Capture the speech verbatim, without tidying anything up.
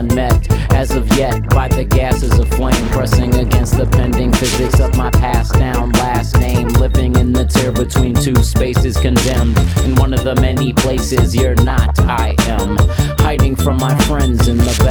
unmet as of yet by the gases of flame, pressing against the pending physics of my past down last name, living in the tear between two spaces, condemned in one of the many places you're not. I am hiding from my friends in the